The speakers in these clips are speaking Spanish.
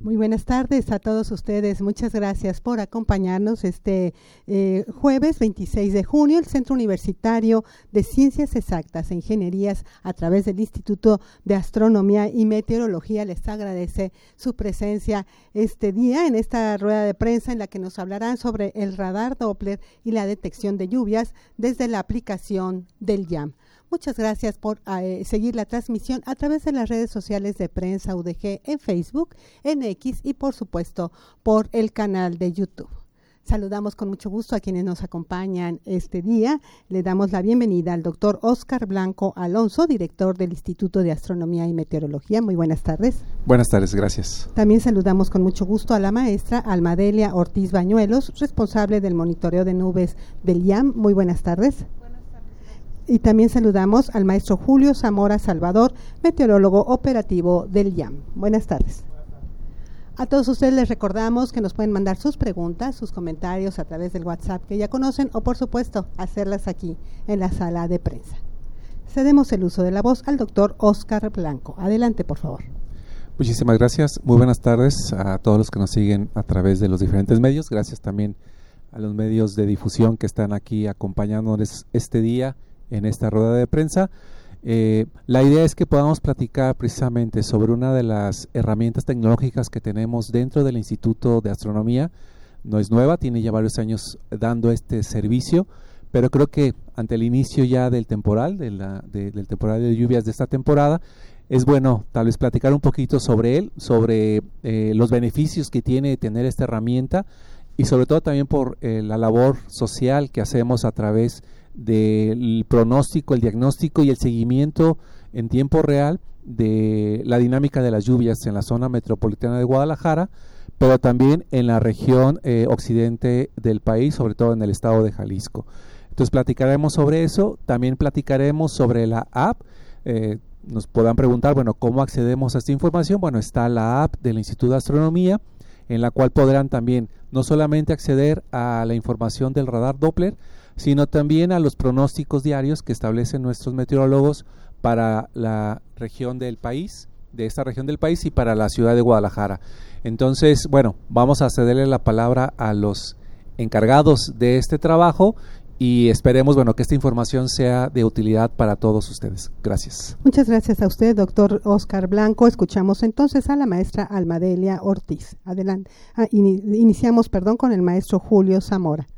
Muy buenas tardes a todos ustedes. Muchas gracias por acompañarnos este jueves 26 de junio. El Centro Universitario de Ciencias Exactas e Ingenierías, a través del Instituto de Astronomía y Meteorología, les agradece su presencia este día en esta rueda de prensa en la que nos hablarán sobre el radar Doppler y la detección de lluvias desde la aplicación del YAM. Muchas gracias por seguir la transmisión a través de las redes sociales de Prensa UDG en Facebook, en X y por supuesto por el canal de YouTube. Saludamos con mucho gusto a quienes nos acompañan este día. Le damos la bienvenida al doctor Óscar Blanco Alonso, director del Instituto de Astronomía y Meteorología. Muy buenas tardes. Buenas tardes, gracias. También saludamos con mucho gusto a la maestra Almadelia Ortiz Bañuelos, responsable del monitoreo de nubes del IAM. Muy buenas tardes. Y también saludamos al maestro Julio Zamora Salvador, meteorólogo operativo del YAM. Buenas tardes. A todos ustedes les recordamos que nos pueden mandar sus preguntas, sus comentarios a través del WhatsApp que ya conocen o, por supuesto, hacerlas aquí en la sala de prensa. Cedemos el uso de la voz al doctor Óscar Blanco. Adelante, por favor. Muchísimas gracias. Muy buenas tardes a todos los que nos siguen a través de los diferentes medios. Gracias también a los medios de difusión que están aquí acompañándonos este día en esta rueda de prensa. La idea es que podamos platicar precisamente sobre una de las herramientas tecnológicas que tenemos dentro del Instituto de Astronomía. No es nueva, tiene ya varios años dando este servicio, pero creo que ante el inicio ya del temporal, del temporal de lluvias de esta temporada, es bueno tal vez platicar un poquito sobre él, sobre los beneficios que tiene tener esta herramienta y sobre todo también por la labor social que hacemos a través del pronóstico, el diagnóstico y el seguimiento en tiempo real de la dinámica de las lluvias en la zona metropolitana de Guadalajara, pero también en la región occidente del país, sobre todo en el estado de Jalisco. Entonces platicaremos sobre eso, también platicaremos sobre la app. Nos podrán preguntar, bueno, ¿cómo accedemos a esta información? Bueno, está la app del Instituto de Astronomía, en la cual podrán también no solamente acceder a la información del radar Doppler, sino también a los pronósticos diarios que establecen nuestros meteorólogos para la región del país, de esta región del país y para la ciudad de Guadalajara. Entonces, bueno, vamos a cederle la palabra a los encargados de este trabajo y esperemos, bueno, que esta información sea de utilidad para todos ustedes. Gracias. Muchas gracias a usted, doctor Óscar Blanco. Escuchamos entonces a la maestra Almadelia Ortiz. Adelante. Iniciamos con el maestro Julio Zamora.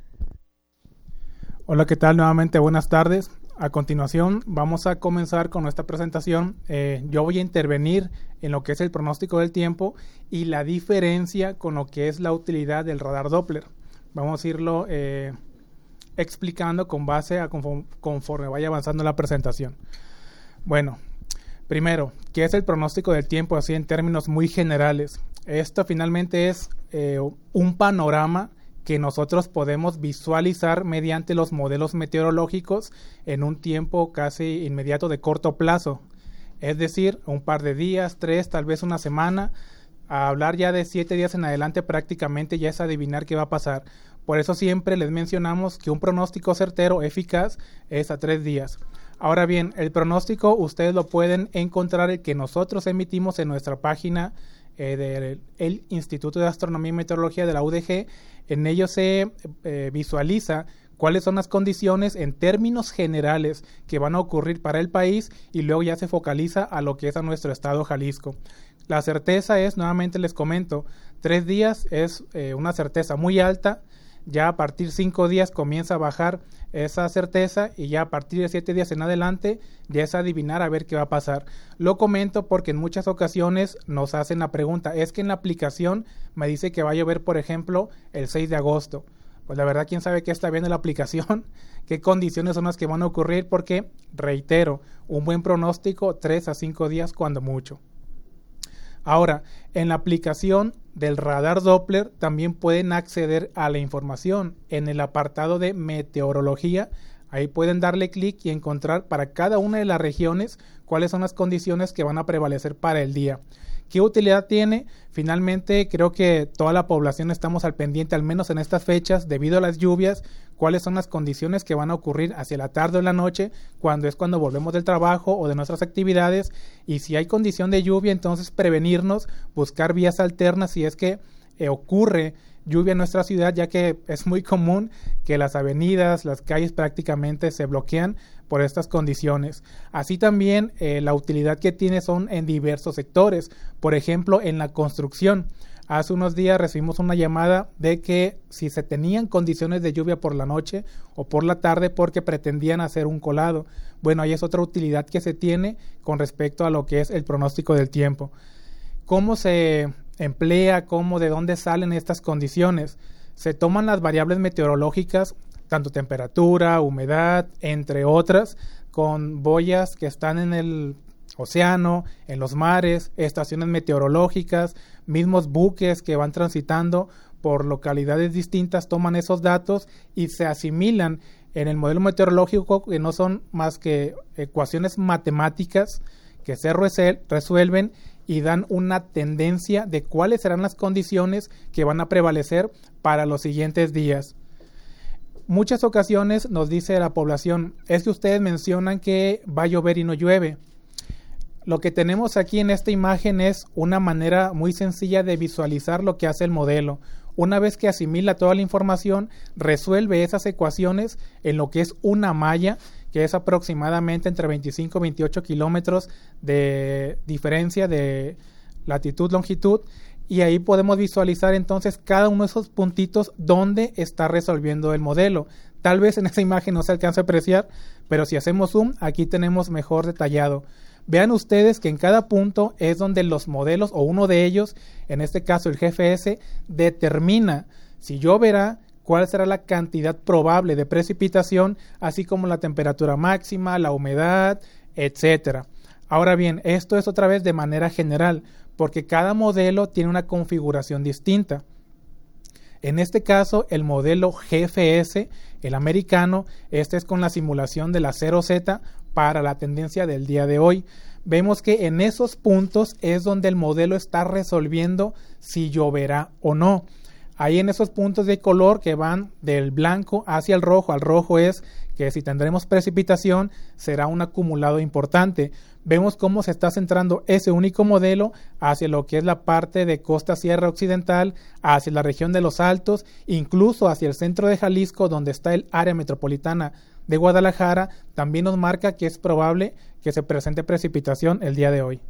Hola, ¿qué tal? Nuevamente buenas tardes. A continuación vamos a comenzar con nuestra presentación. Yo voy a intervenir en lo que es el pronóstico del tiempo y la diferencia con lo que es la utilidad del radar Doppler. Vamos a irlo explicando con base a conforme vaya avanzando la presentación. Bueno, primero, ¿qué es el pronóstico del tiempo así en términos muy generales? Esto finalmente es un panorama que nosotros podemos visualizar mediante los modelos meteorológicos en un tiempo casi inmediato de corto plazo. Es decir, un par de días, 3, tal vez una semana. A hablar ya de 7 días en adelante prácticamente ya es adivinar qué va a pasar. Por eso siempre les mencionamos que un pronóstico certero, eficaz, es a 3 días. Ahora bien, el pronóstico ustedes lo pueden encontrar el que nosotros emitimos en nuestra página del Instituto de Astronomía y Meteorología de la UDG. En ello se visualiza cuáles son las condiciones en términos generales que van a ocurrir para el país y luego ya se focaliza a lo que es a nuestro estado Jalisco. La certeza es, nuevamente les comento, 3 días es una certeza muy alta. Ya a partir de 5 días comienza a bajar esa certeza y ya a partir de 7 días en adelante ya es adivinar a ver qué va a pasar. Lo comento porque en muchas ocasiones nos hacen la pregunta, es que en la aplicación me dice que va a llover, por ejemplo, el 6 de agosto. Pues la verdad, quién sabe qué está viendo la aplicación, qué condiciones son las que van a ocurrir, porque, reitero, un buen pronóstico 3 a 5 días cuando mucho. Ahora, en la aplicación del radar Doppler también pueden acceder a la información en el apartado de meteorología. Ahí pueden darle clic y encontrar para cada una de las regiones cuáles son las condiciones que van a prevalecer para el día. ¿Qué utilidad tiene? Finalmente, creo que toda la población estamos al pendiente, al menos en estas fechas, debido a las lluvias, cuáles son las condiciones que van a ocurrir hacia la tarde o la noche, cuando volvemos del trabajo o de nuestras actividades, y si hay condición de lluvia, entonces prevenirnos, buscar vías alternas si es que ocurre lluvia en nuestra ciudad, ya que es muy común que las avenidas, las calles prácticamente se bloquean por estas condiciones. Así también la utilidad que tiene son en diversos sectores, por ejemplo en la construcción. Hace unos días recibimos una llamada de que si se tenían condiciones de lluvia por la noche o por la tarde porque pretendían hacer un colado. Bueno, ahí es otra utilidad que se tiene con respecto a lo que es el pronóstico del tiempo. ¿Cómo se emplea? ¿De dónde salen estas condiciones? Se toman las variables meteorológicas, tanto temperatura, humedad, entre otras, con boyas que están en el océano, en los mares, estaciones meteorológicas, mismos buques que van transitando por localidades distintas, toman esos datos y se asimilan en el modelo meteorológico, que no son más que ecuaciones matemáticas que se resuelven y dan una tendencia de cuáles serán las condiciones que van a prevalecer para los siguientes días. Muchas ocasiones nos dice la población, es que ustedes mencionan que va a llover y no llueve. Lo que tenemos aquí en esta imagen es una manera muy sencilla de visualizar lo que hace el modelo. Una vez que asimila toda la información, resuelve esas ecuaciones en lo que es una malla, que es aproximadamente entre 25 y 28 kilómetros de diferencia de latitud-longitud, y ahí podemos visualizar entonces cada uno de esos puntitos donde está resolviendo el modelo. Tal vez en esa imagen no se alcance a apreciar, pero si hacemos zoom, aquí tenemos mejor detallado. Vean ustedes que en cada punto es donde los modelos, o uno de ellos, en este caso el GFS, determina si lloverá, cuál será la cantidad probable de precipitación, así como la temperatura máxima, la humedad, etcétera. Ahora bien, esto es otra vez de manera general, porque cada modelo tiene una configuración distinta. En este caso, el modelo GFS, el americano, este es con la simulación de la 0Z para la tendencia del día de hoy. Vemos que en esos puntos es donde el modelo está resolviendo si lloverá o no. Ahí en esos puntos de color que van del blanco hacia el rojo, al rojo es que si tendremos precipitación será un acumulado importante. Vemos cómo se está centrando ese único modelo hacia lo que es la parte de costa sierra occidental, hacia la región de los Altos, incluso hacia el centro de Jalisco, donde está el área metropolitana de Guadalajara. También nos marca que es probable que se presente precipitación el día de hoy.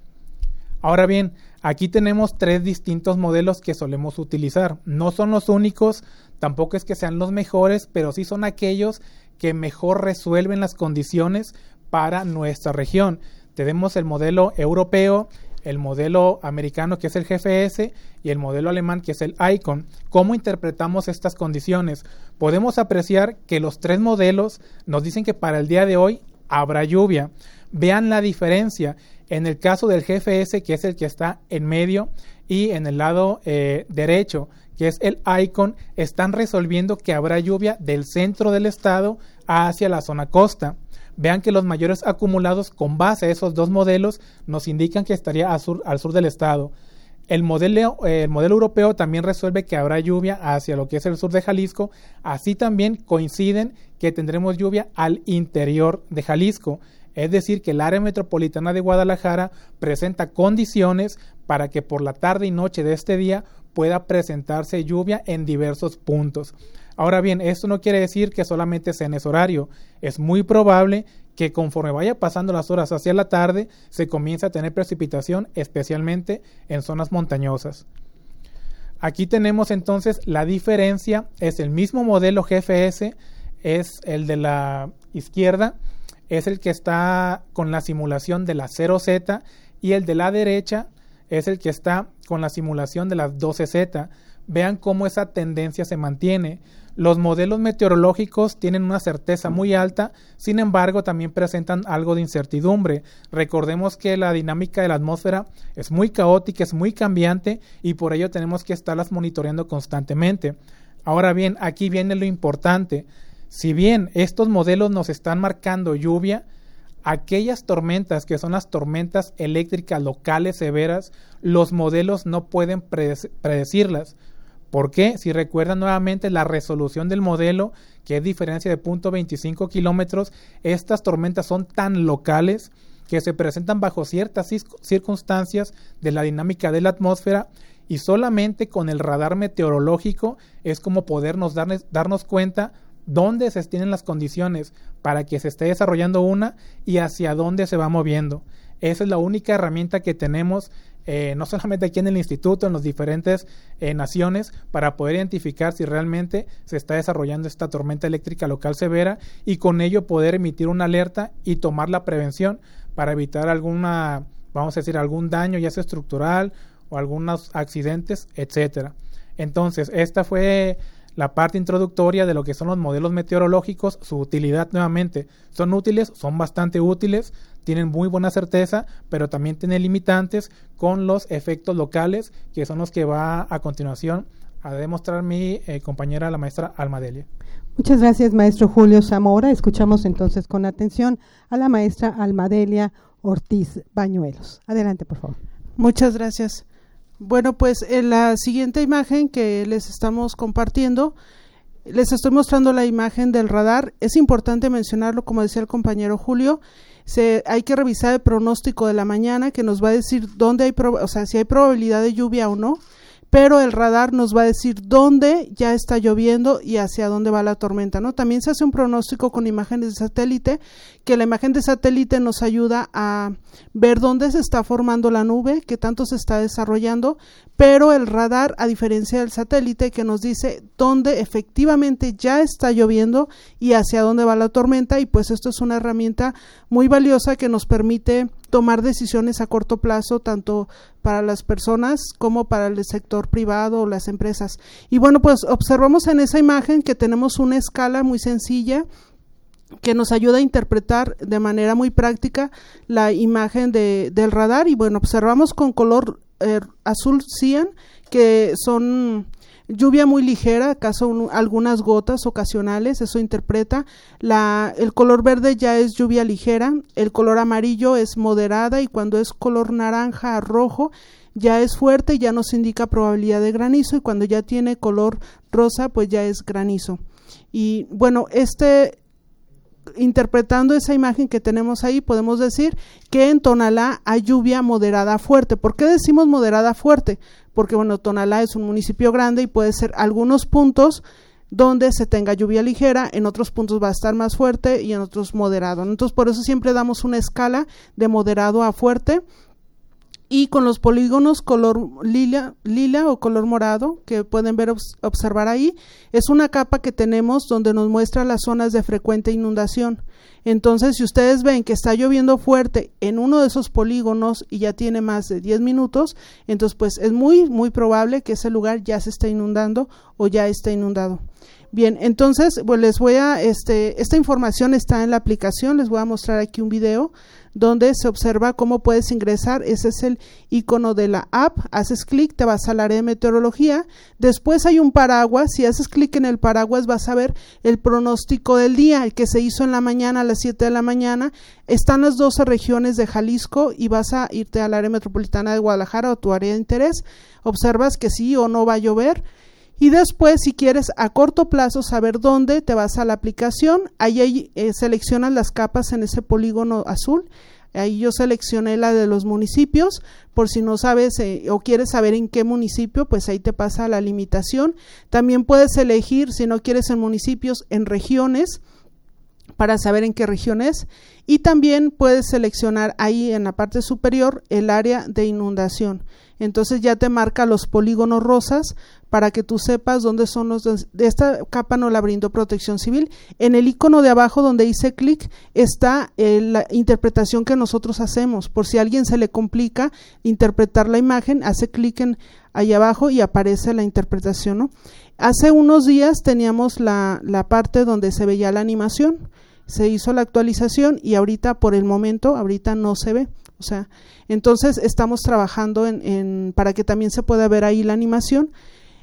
Ahora bien, aquí tenemos tres distintos modelos que solemos utilizar. No son los únicos, tampoco es que sean los mejores, pero sí son aquellos que mejor resuelven las condiciones para nuestra región. Tenemos el modelo europeo, el modelo americano que es el GFS y el modelo alemán que es el ICON. ¿Cómo interpretamos estas condiciones? Podemos apreciar que los tres modelos nos dicen que para el día de hoy habrá lluvia. Vean la diferencia. En el caso del GFS, que es el que está en medio, y en el lado derecho, que es el ICON, están resolviendo que habrá lluvia del centro del estado hacia la zona costa. Vean que los mayores acumulados con base a esos dos modelos nos indican que estaría al sur del estado. El modelo europeo también resuelve que habrá lluvia hacia lo que es el sur de Jalisco. Así también coinciden que tendremos lluvia al interior de Jalisco. Es decir, que el área metropolitana de Guadalajara presenta condiciones para que por la tarde y noche de este día pueda presentarse lluvia en diversos puntos. Ahora bien, esto no quiere decir que solamente sea en ese horario. Es muy probable que conforme vaya pasando las horas hacia la tarde se comience a tener precipitación, especialmente en zonas montañosas. Aquí tenemos entonces la diferencia. Es el mismo modelo GFS, es el de la izquierda, es el que está con la simulación de la 0Z, y el de la derecha es el que está con la simulación de las 12Z. Vean cómo esa tendencia se mantiene. Los modelos meteorológicos tienen una certeza muy alta, sin embargo también presentan algo de incertidumbre. Recordemos que la dinámica de la atmósfera es muy caótica, es muy cambiante, y por ello tenemos que estarlas monitoreando constantemente. Ahora bien, aquí viene lo importante. Si bien estos modelos nos están marcando lluvia, aquellas tormentas que son las tormentas eléctricas locales severas, los modelos no pueden predecirlas. ¿Por qué? Si recuerdan nuevamente la resolución del modelo, que es diferencia de 0.25 kilómetros, estas tormentas son tan locales que se presentan bajo ciertas circunstancias de la dinámica de la atmósfera, y solamente con el radar meteorológico es como podernos darnos cuenta dónde se tienen las condiciones para que se esté desarrollando una y hacia dónde se va moviendo. Esa es la única herramienta que tenemos, no solamente aquí en el instituto, en las diferentes naciones, para poder identificar si realmente se está desarrollando esta tormenta eléctrica local severa, y con ello poder emitir una alerta y tomar la prevención para evitar algún daño, ya sea estructural o algunos accidentes, etcétera. Entonces, esta fue la parte introductoria de lo que son los modelos meteorológicos. Su utilidad, nuevamente, son útiles, son bastante útiles, tienen muy buena certeza, pero también tienen limitantes con los efectos locales, que son los que va a continuación a demostrar mi compañera, la maestra Alma Delia. Muchas gracias, maestro Julio Zamora. Escuchamos entonces con atención a la maestra Alma Delia Ortiz Bañuelos. Adelante, por favor. Muchas gracias. Bueno, pues en la siguiente imagen que les estamos compartiendo, les estoy mostrando la imagen del radar. Es importante mencionarlo, como decía el compañero Julio, hay que revisar el pronóstico de la mañana, que nos va a decir dónde hay, si hay probabilidad de lluvia o no, pero el radar nos va a decir dónde ya está lloviendo y hacia dónde va la tormenta, ¿no? También se hace un pronóstico con imágenes de satélite, que la imagen de satélite nos ayuda a ver dónde se está formando la nube, qué tanto se está desarrollando, pero el radar, a diferencia del satélite, que nos dice dónde efectivamente ya está lloviendo y hacia dónde va la tormenta, y pues esto es una herramienta muy valiosa que nos permite tomar decisiones a corto plazo, tanto para las personas como para el sector privado o las empresas. Y bueno, pues observamos en esa imagen que tenemos una escala muy sencilla que nos ayuda a interpretar de manera muy práctica la imagen del radar. Y bueno, observamos con color azul cian, que son lluvia muy ligera, acaso algunas gotas ocasionales, eso interpreta. El color verde ya es lluvia ligera, el color amarillo es moderada, y cuando es color naranja a rojo ya es fuerte, ya nos indica probabilidad de granizo, y cuando ya tiene color rosa pues ya es granizo. Y bueno, interpretando esa imagen que tenemos ahí, podemos decir que en Tonalá hay lluvia moderada fuerte. ¿Por qué decimos moderada fuerte? Porque bueno, Tonalá es un municipio grande y puede ser algunos puntos donde se tenga lluvia ligera, en otros puntos va a estar más fuerte y en otros moderado. Entonces, por eso siempre damos una escala de moderado a fuerte. Y con los polígonos color lila o color morado, que pueden observar ahí, es una capa que tenemos donde nos muestra las zonas de frecuente inundación. Entonces, si ustedes ven que está lloviendo fuerte en uno de esos polígonos y ya tiene más de 10 minutos, entonces pues es muy, muy probable que ese lugar ya se esté inundando o ya está inundado. Bien, entonces pues les voy a, esta información está en la aplicación, les voy a mostrar aquí un video donde se observa cómo puedes ingresar. Ese es el icono de la app, haces clic, te vas al área de meteorología, después hay un paraguas, si haces clic en el paraguas vas a ver el pronóstico del día, el que se hizo en la mañana a las 7 de la mañana, están las 12 regiones de Jalisco y vas a irte al área metropolitana de Guadalajara o tu área de interés, observas que sí o no va a llover. Y después, si quieres a corto plazo saber dónde, te vas a la aplicación, ahí seleccionas las capas en ese polígono azul. Ahí yo seleccioné la de los municipios, por si no sabes o quieres saber en qué municipio, pues ahí te pasa la limitación. También puedes elegir, si no quieres en municipios, en regiones, para saber en qué región es, y también puedes seleccionar ahí en la parte superior el área de inundación. Entonces ya te marca los polígonos rosas para que tú sepas dónde son los de esta capa. No la brindó Protección Civil. En el icono de abajo donde hice clic está la interpretación que nosotros hacemos. Por si a alguien se le complica interpretar la imagen, hace clic ahí abajo y aparece la interpretación, ¿no? Hace unos días teníamos la parte donde se veía la animación, se hizo la actualización y ahorita por el momento, ahorita no se ve. O sea, entonces estamos trabajando para que también se pueda ver ahí la animación.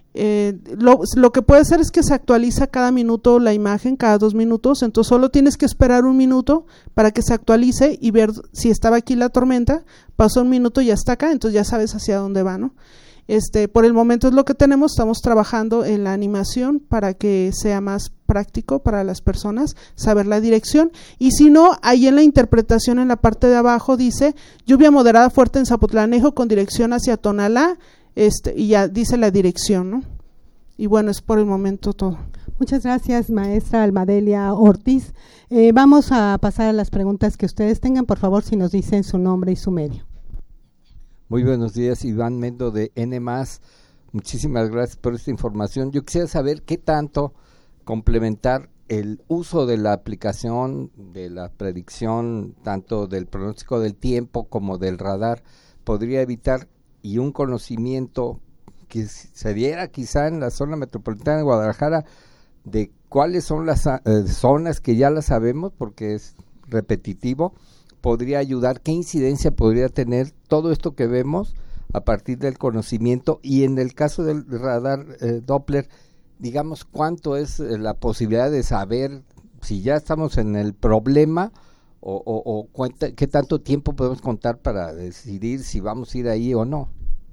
Lo que puede ser es que se actualiza cada minuto la imagen, cada 2 minutos, entonces solo tienes que esperar 1 minuto para que se actualice y ver si estaba aquí la tormenta, pasó 1 minuto y ya está acá, entonces ya sabes hacia dónde va, ¿no? Por el momento es lo que tenemos, estamos trabajando en la animación para que sea más práctico para las personas saber la dirección, y si no, ahí en la interpretación en la parte de abajo dice lluvia moderada fuerte en Zapotlanejo con dirección hacia Tonalá, y ya dice la dirección, ¿no? Y bueno, es por el momento todo. Muchas gracias, maestra Almadelia Ortiz. Vamos a pasar a las preguntas que ustedes tengan. Por favor, si nos dicen su nombre y su medio. Muy buenos días, Iván Mendo de N+. Muchísimas gracias por esta información. Yo quisiera saber qué tanto complementar el uso de la aplicación de la predicción, tanto del pronóstico del tiempo como del radar, podría evitar, y un conocimiento que se diera quizá en la zona metropolitana de Guadalajara de cuáles son las zonas que ya las sabemos porque es repetitivo, podría ayudar, qué incidencia podría tener todo esto que vemos a partir del conocimiento, y en el caso del radar Doppler, digamos, cuánto es la posibilidad de saber si ya estamos en el problema o qué tanto tiempo podemos contar para decidir si vamos a ir ahí o no.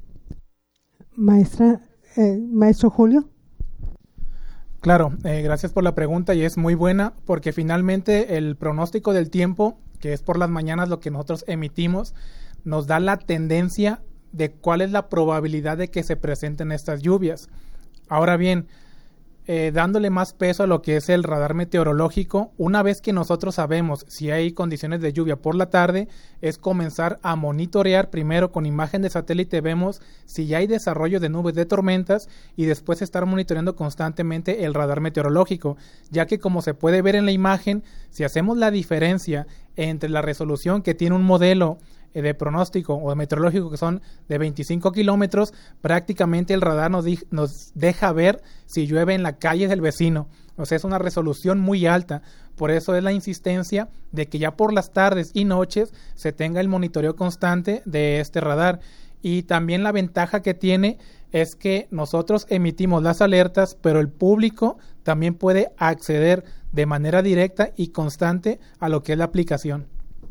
Maestro Julio. Claro, gracias por la pregunta, y es muy buena porque finalmente el pronóstico del tiempo, que es por las mañanas lo que nosotros emitimos, nos da la tendencia de cuál es la probabilidad de que se presenten estas lluvias. Ahora bien, dándole más peso a lo que es el radar meteorológico, una vez que nosotros sabemos si hay condiciones de lluvia por la tarde, es comenzar a monitorear. Primero con imagen de satélite vemos si ya hay desarrollo de nubes de tormentas, y después estar monitoreando constantemente el radar meteorológico, ya que como se puede ver en la imagen, si hacemos la diferencia entre la resolución que tiene un modelo de pronóstico o de meteorológico, que son de 25 kilómetros, prácticamente el radar nos deja ver si llueve en la calle del vecino. O sea, es una resolución muy alta. Por eso es la insistencia de que ya por las tardes y noches se tenga el monitoreo constante de este radar. Y también la ventaja que tiene es que nosotros emitimos las alertas, pero el público también puede acceder de manera directa y constante a lo que es la aplicación.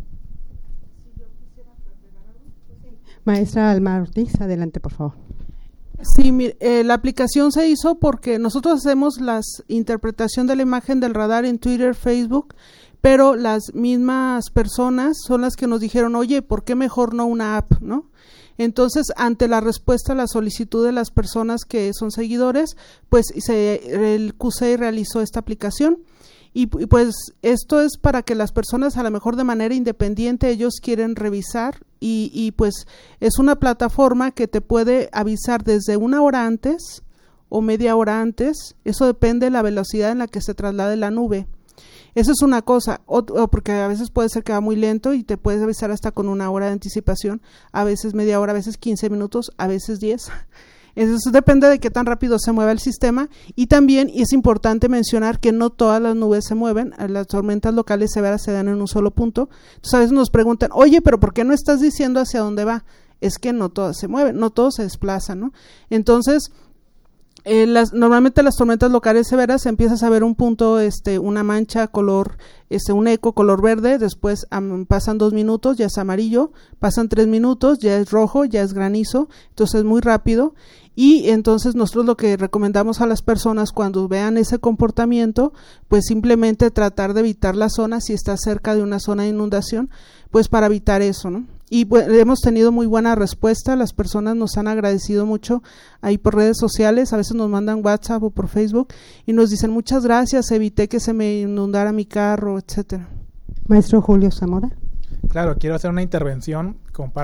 Maestra Alma Ortiz, adelante, por favor. Sí, la aplicación se hizo porque nosotros hacemos la interpretación de la imagen del radar en Twitter, Facebook, pero las mismas personas son las que nos dijeron, oye, ¿por qué mejor no una app, no? Entonces, ante la respuesta a la solicitud de las personas que son seguidores, pues el QC realizó esta aplicación. Y pues esto es para que las personas, a lo mejor de manera independiente, ellos quieren revisar, y pues es una plataforma que te puede avisar desde 1 hora antes o media hora antes. Eso depende de la velocidad en la que se traslade la nube. Eso es una cosa, o porque a veces puede ser que va muy lento y te puedes avisar hasta con 1 hora de anticipación, a veces media hora, a veces 15 minutos, a veces 10. Eso depende de qué tan rápido se mueva el sistema. Y también es importante mencionar que no todas las nubes se mueven, las tormentas locales severas se dan en un solo punto. Entonces a veces nos preguntan, oye, pero ¿por qué no estás diciendo hacia dónde va? Es que no todas se mueven, no todos se desplazan, ¿no? Entonces, normalmente las tormentas locales severas empiezas a ver un punto, una mancha color, un eco color verde, después pasan 2 minutos, ya es amarillo, pasan 3 minutos, ya es rojo, ya es granizo, entonces es muy rápido. Y entonces nosotros lo que recomendamos a las personas cuando vean ese comportamiento, pues simplemente tratar de evitar la zona, si está cerca de una zona de inundación, pues para evitar eso, ¿no? Y pues, hemos tenido muy buena respuesta, las personas nos han agradecido mucho ahí por redes sociales, a veces nos mandan WhatsApp o por Facebook y nos dicen muchas gracias, evité que se me inundara mi carro, etcétera. Maestro Julio Zamora. Claro, quiero hacer una intervención,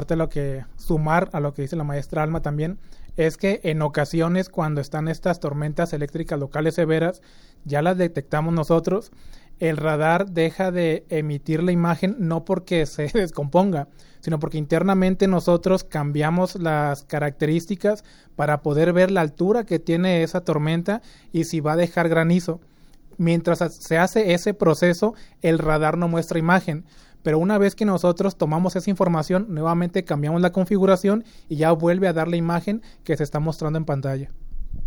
sumar a lo que dice la maestra Alma también. Es que en ocasiones cuando están estas tormentas eléctricas locales severas, ya las detectamos nosotros, el radar deja de emitir la imagen no porque se descomponga, sino porque internamente nosotros cambiamos las características para poder ver la altura que tiene esa tormenta y si va a dejar granizo. Mientras se hace ese proceso, el radar no muestra imagen. Pero una vez que nosotros tomamos esa información, nuevamente cambiamos la configuración y ya vuelve a dar la imagen que se está mostrando en pantalla.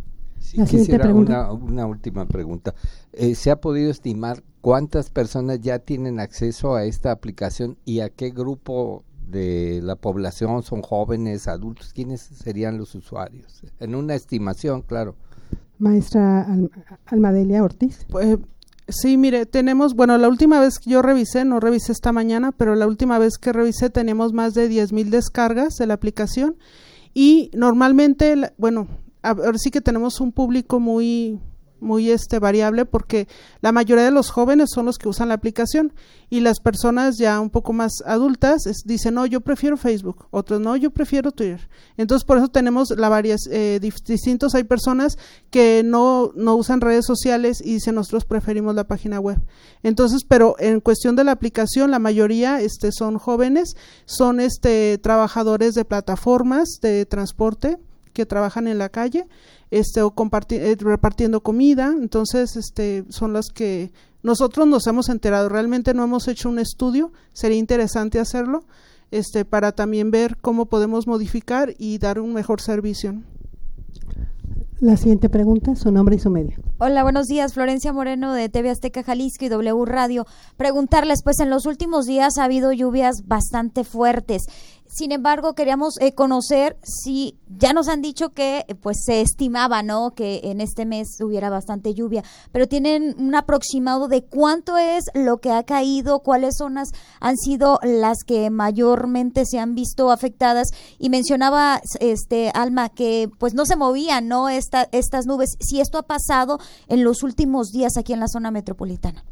Sí, La siguiente quisiera pregunta. una última pregunta. ¿Se ha podido estimar cuántas personas ya tienen acceso a esta aplicación y a qué grupo de la población? ¿Son jóvenes, adultos? ¿Quiénes serían los usuarios? En una estimación, claro. Maestra Almadelia Ortiz. Pues, sí, mire, tenemos, bueno, la última vez que yo revisé, no revisé esta mañana, pero la última vez que revisé tenemos más de 10,000 descargas de la aplicación y normalmente, bueno, ahora sí que tenemos un público muy variable porque la mayoría de los jóvenes son los que usan la aplicación y las personas ya un poco más adultas dicen, no, yo prefiero Facebook, otros no, yo prefiero Twitter. Entonces por eso tenemos distintos, hay personas que no usan redes sociales y dicen, nosotros preferimos la página web. Entonces, pero en cuestión de la aplicación, la mayoría son jóvenes, son trabajadores de plataformas de transporte que trabajan en la calle, o repartiendo comida. Entonces son las que nosotros nos hemos enterado. Realmente no hemos hecho un estudio, sería interesante hacerlo, para también ver cómo podemos modificar y dar un mejor servicio. La siguiente pregunta, su nombre y su medio. Hola, buenos días, Florencia Moreno de TV Azteca Jalisco y W Radio. Preguntarles, pues en los últimos días ha habido lluvias bastante fuertes. Sin embargo, queríamos conocer si ya nos han dicho que pues se estimaba, ¿no?, que en este mes hubiera bastante lluvia, pero tienen un aproximado de cuánto es lo que ha caído, cuáles zonas han sido las que mayormente se han visto afectadas. Y mencionaba Alma que pues no se movían, ¿no?, estas nubes. Si esto ha pasado en los últimos días aquí en la zona metropolitana.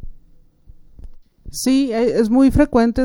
Sí, es muy frecuente,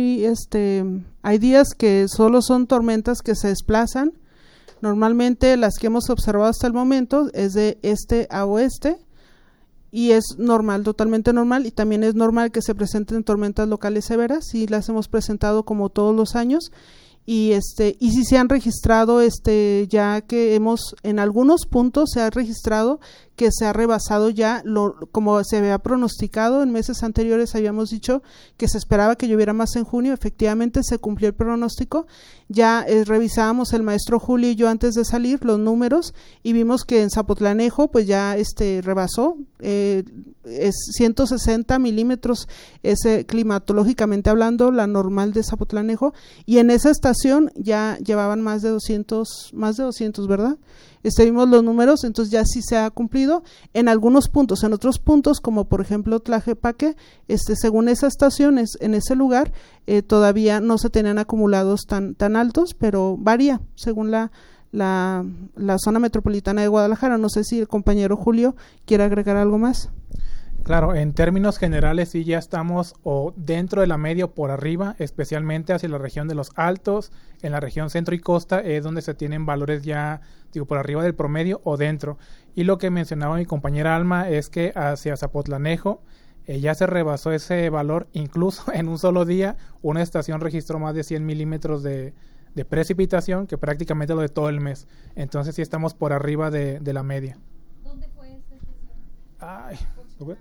hay días que solo son tormentas que se desplazan. Normalmente las que hemos observado hasta el momento es de este a oeste y es normal, totalmente normal, y también es normal que se presenten tormentas locales severas, y las hemos presentado como todos los años. Y si se han registrado, ya que en algunos puntos se ha registrado que se ha rebasado ya como se había pronosticado. En meses anteriores habíamos dicho que se esperaba que lloviera más en junio, efectivamente se cumplió el pronóstico. Ya revisábamos el maestro Julio y yo antes de salir los números y vimos que en Zapotlanejo pues ya rebasó, es 160 milímetros, climatológicamente hablando, la normal de Zapotlanejo, y en esa estación ya llevaban más de 200, ¿verdad? Vimos los números, entonces ya sí se ha cumplido en algunos puntos. En otros puntos, como por ejemplo Tlaquepaque, según esas estaciones, en ese lugar todavía no se tenían acumulados tan altos, pero varía según la zona metropolitana de Guadalajara. No sé si el compañero Julio quiere agregar algo más. Claro, en términos generales sí ya estamos o dentro de la media o por arriba, especialmente hacia la región de los Altos. En la región centro y costa es donde se tienen valores ya, por arriba del promedio o dentro. Y lo que mencionaba mi compañera Alma es que hacia Zapotlanejo ya se rebasó ese valor. Incluso en un solo día una estación registró más de 100 milímetros de precipitación, que prácticamente lo de todo el mes. Entonces sí estamos por arriba de la media. ¿Dónde fue esta estación?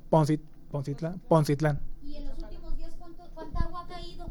Poncitlán. ¿Y en los últimos días cuánta agua ha caído?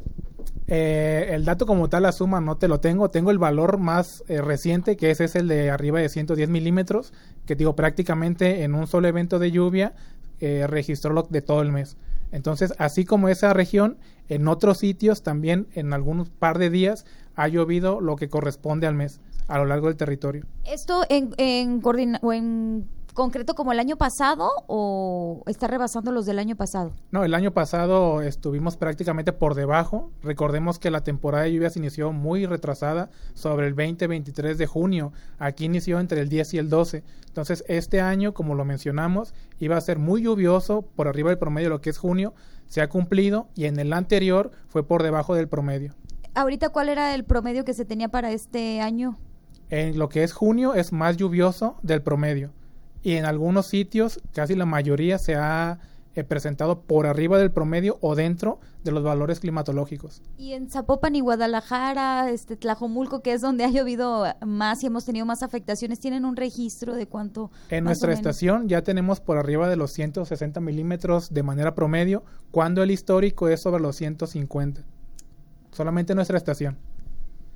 El dato como tal, la suma no te lo tengo el valor más reciente, que es el de arriba de 110 milímetros, que prácticamente en un solo evento de lluvia registró lo de todo el mes. Entonces, así como esa región, en otros sitios también en algunos par de días ha llovido lo que corresponde al mes a lo largo del territorio. ¿Esto en concreto como el año pasado o está rebasando los del año pasado? No, el año pasado estuvimos prácticamente por debajo. Recordemos que la temporada de lluvias inició muy retrasada, sobre el 20-23 de junio. Aquí inició entre el 10 y el 12. Entonces, este año, como lo mencionamos, iba a ser muy lluvioso, por arriba del promedio de lo que es junio. Se ha cumplido, y en el anterior fue por debajo del promedio. ¿Ahorita cuál era el promedio que se tenía para este año? En lo que es junio es más lluvioso del promedio. Y en algunos sitios, casi la mayoría, se ha presentado por arriba del promedio o dentro de los valores climatológicos. Y en Zapopan y Guadalajara, Tlajomulco, que es donde ha llovido más y hemos tenido más afectaciones, ¿tienen un registro de cuánto? En nuestra estación ya tenemos por arriba de los 160 milímetros de manera promedio, cuando el histórico es sobre los 150. Solamente en nuestra estación.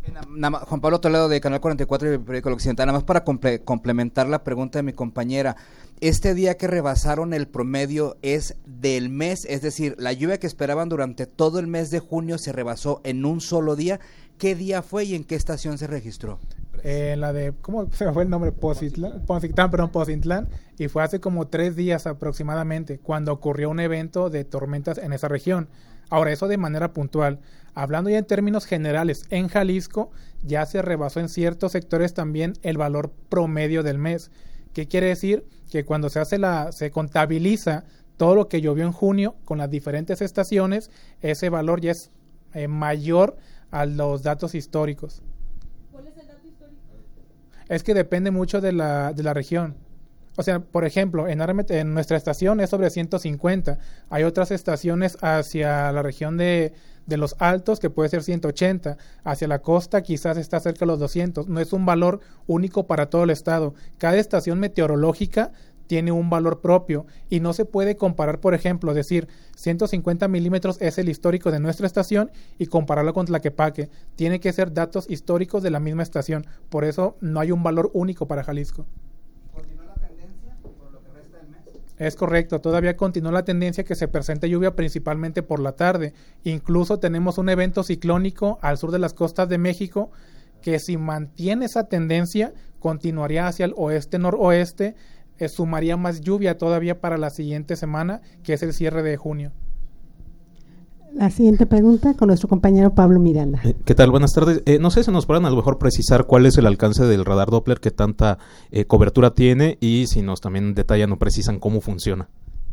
Juan Pablo Toledo de Canal 44 y el Periódico El Occidental, nada más para complementar la pregunta de mi compañera. Este día que rebasaron el promedio es del mes, es decir, la lluvia que esperaban durante todo el mes de junio se rebasó en un solo día. ¿Qué día fue y en qué estación se registró? La de, ¿cómo se me fue el nombre? Pocintlán, y fue hace como 3 días aproximadamente, cuando ocurrió un evento de tormentas en esa región. Ahora, eso de manera puntual. Hablando ya en términos generales, en Jalisco ya se rebasó en ciertos sectores también el valor promedio del mes. ¿Qué quiere decir? Que cuando se contabiliza todo lo que llovió en junio con las diferentes estaciones, ese valor ya es mayor a los datos históricos. ¿Cuál es el dato histórico? Es que depende mucho de la región. O sea, por ejemplo, en nuestra estación es sobre 150. Hay otras estaciones hacia la región de los Altos que puede ser 180. Hacia la costa quizás está cerca de los 200. No es un valor único para todo el estado. Cada estación meteorológica tiene un valor propio y no se puede comparar, por ejemplo, decir 150 milímetros es el histórico de nuestra estación y compararlo con Tlaquepaque. Tiene que ser datos históricos de la misma estación. Por eso no hay un valor único para Jalisco. ¿Continúa la tendencia por lo que resta del mes? Es correcto, todavía continúa la tendencia que se presenta lluvia principalmente por la tarde. Incluso tenemos un evento ciclónico al sur de las costas de México que si mantiene esa tendencia continuaría hacia el oeste-noroeste, sumaría más lluvia todavía para la siguiente semana, que es el cierre de junio. La siguiente pregunta con nuestro compañero Pablo Miranda. ¿Qué tal? Buenas tardes. No sé si nos puedan a lo mejor precisar cuál es el alcance del radar Doppler, qué tanta cobertura tiene y si nos también detallan o precisan cómo funciona.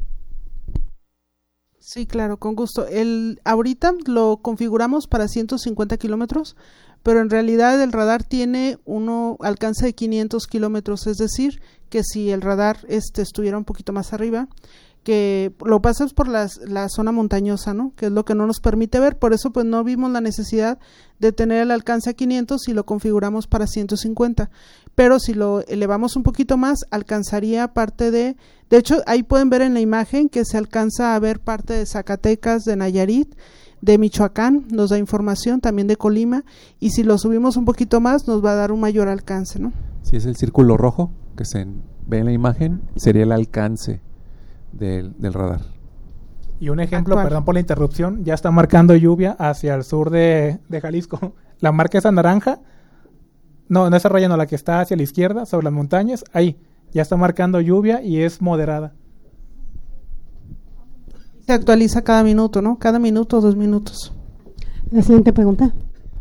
Sí, claro, con gusto. Ahorita lo configuramos para 150 kilómetros, pero en realidad el radar tiene alcance de 500 kilómetros, es decir, que si el radar estuviera un poquito más arriba, que lo pasas por la zona montañosa, ¿no? Que es lo que no nos permite ver, por eso pues no vimos la necesidad de tener el alcance a 500 y lo configuramos para 150, pero si lo elevamos un poquito más, alcanzaría parte de hecho, ahí pueden ver en la imagen que se alcanza a ver parte de Zacatecas, de Nayarit, de Michoacán, nos da información, también de Colima, y si lo subimos un poquito más, nos va a dar un mayor alcance, ¿no? Si es el círculo rojo que se ve en la imagen, sería el alcance del radar. Y un ejemplo, actual. Perdón por la interrupción, ya está marcando lluvia hacia el sur de Jalisco. La marca esa naranja, no esa raya, no, la que está hacia la izquierda, sobre las montañas, ahí, ya está marcando lluvia y es moderada. Se actualiza cada minuto, ¿no? Cada minuto, 2 minutos. La siguiente pregunta.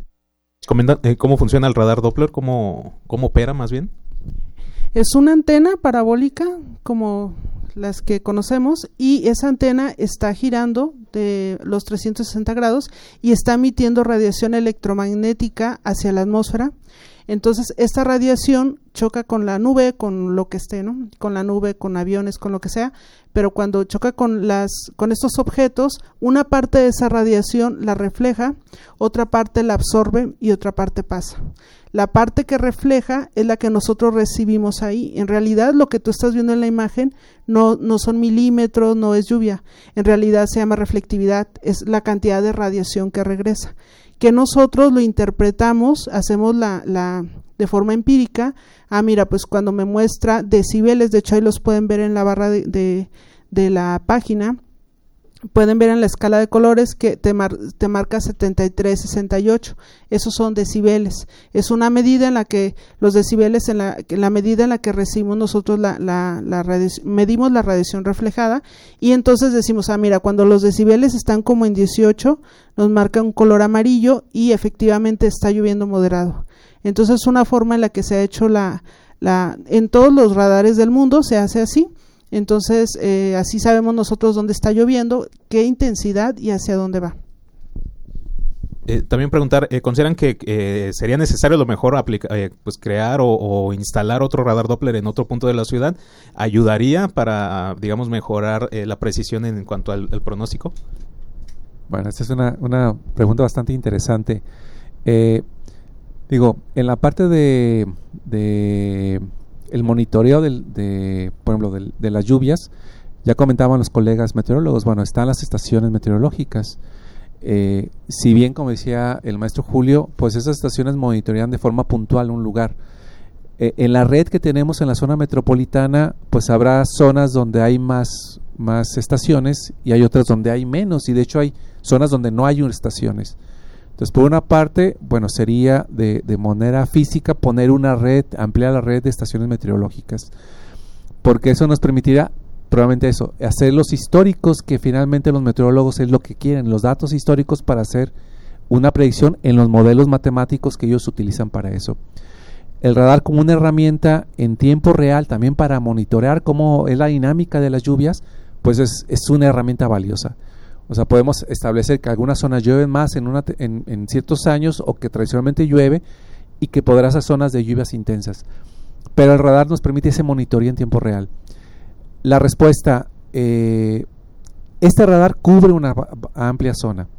¿Cómo funciona el radar Doppler? ¿Cómo opera más bien? Es una antena parabólica como las que conocemos y esa antena está girando de los 360 grados y está emitiendo radiación electromagnética hacia la atmósfera. Entonces esta radiación choca con la nube, con lo que esté, ¿no? Con la nube, con aviones, con lo que sea, pero cuando choca con estos objetos, una parte de esa radiación la refleja, otra parte la absorbe y otra parte pasa. La parte que refleja es la que nosotros recibimos ahí. En realidad lo que tú estás viendo en la imagen no son milímetros, no es lluvia. En realidad se llama reflectividad, es la cantidad de radiación que regresa. Que nosotros lo interpretamos, hacemos de forma empírica. Mira, pues cuando me muestra decibeles, de hecho ahí los pueden ver en la barra de la página, pueden ver en la escala de colores que te marca 73, 68, esos son decibeles, es una medida en la que los decibeles, en la medida en la que recibimos nosotros medimos la radiación reflejada y entonces decimos, mira, cuando los decibeles están como en 18, nos marca un color amarillo y efectivamente está lloviendo moderado. Entonces es una forma en la que se ha hecho en todos los radares del mundo se hace así. Entonces, así sabemos nosotros dónde está lloviendo, qué intensidad y hacia dónde va. También preguntar, ¿consideran que sería necesario a lo mejor pues crear o instalar otro radar Doppler en otro punto de la ciudad? ¿Ayudaría para, digamos, mejorar la precisión en cuanto al pronóstico? Bueno, esta es una pregunta bastante interesante. En la parte de el monitoreo por ejemplo, de las lluvias, ya comentaban los colegas meteorólogos, bueno, están las estaciones meteorológicas si bien, como decía el maestro Julio, pues esas estaciones monitorean de forma puntual un lugar. En la red que tenemos en la zona metropolitana, pues habrá zonas donde hay más estaciones y hay otras donde hay menos, y de hecho hay zonas donde no hay estaciones. Entonces, por una parte, bueno, sería de manera física poner una red, ampliar la red de estaciones meteorológicas, porque eso nos permitirá probablemente eso, hacer los históricos, que finalmente los meteorólogos es lo que quieren, los datos históricos para hacer una predicción en los modelos matemáticos que ellos utilizan para eso. El radar como una herramienta en tiempo real también para monitorear cómo es la dinámica de las lluvias, pues es una herramienta valiosa. O sea, podemos establecer que algunas zonas llueven más en ciertos años, o que tradicionalmente llueve, y que podrá ser zonas de lluvias intensas. Pero el radar nos permite ese monitoreo en tiempo real. La respuesta, este radar cubre una amplia zona.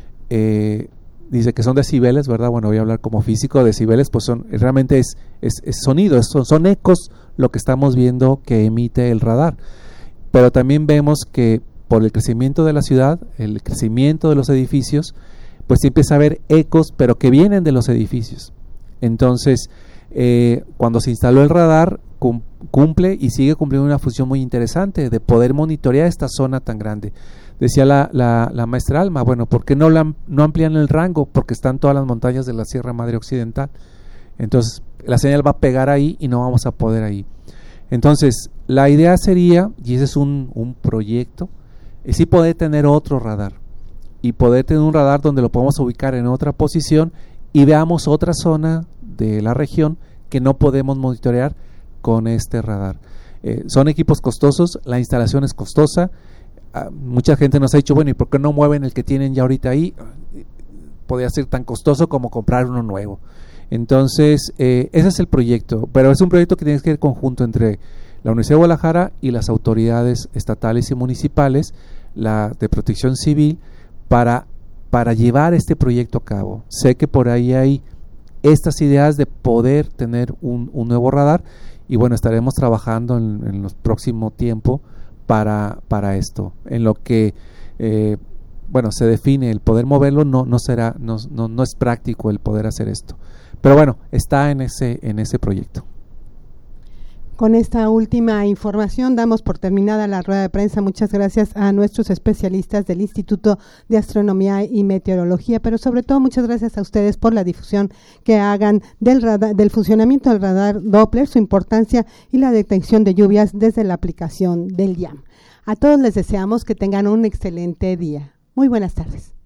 Dice que son decibeles, ¿verdad? Bueno, voy a hablar como físico. Decibeles, pues realmente es sonido, son ecos lo que estamos viendo que emite el radar. Pero también vemos que por el crecimiento de la ciudad, el crecimiento de los edificios, pues empieza a haber ecos, pero que vienen de los edificios. Entonces, cuando se instaló el radar, cumple y sigue cumpliendo una función muy interesante de poder monitorear esta zona tan grande. Decía la maestra Alma, bueno, ¿por qué no amplían el rango? Porque están todas las montañas de la Sierra Madre Occidental. Entonces, la señal va a pegar ahí y no vamos a poder ahí. Entonces, la idea sería, y ese es un proyecto, es sí poder tener otro radar, y poder tener un radar donde lo podemos ubicar en otra posición y veamos otra zona de la región que no podemos monitorear con este radar. Son equipos costosos, la instalación es costosa. Mucha gente nos ha dicho, bueno, ¿y por qué no mueven el que tienen ya ahorita ahí? Podría ser tan costoso como comprar uno nuevo. Entonces, ese es el proyecto, pero es un proyecto que tiene que ir conjunto entre la Universidad de Guadalajara y las autoridades estatales y municipales, la de Protección Civil, para llevar este proyecto a cabo. Sé que por ahí hay estas ideas de poder tener un nuevo radar, y bueno, estaremos trabajando en los próximo tiempo para esto. En lo que se define el poder moverlo, no es práctico el poder hacer esto. Pero bueno, está en ese proyecto. Con esta última información damos por terminada la rueda de prensa. Muchas gracias a nuestros especialistas del Instituto de Astronomía y Meteorología, pero sobre todo muchas gracias a ustedes por la difusión que hagan del funcionamiento del radar Doppler, su importancia y la detección de lluvias desde la aplicación del IAM. A todos les deseamos que tengan un excelente día. Muy buenas tardes.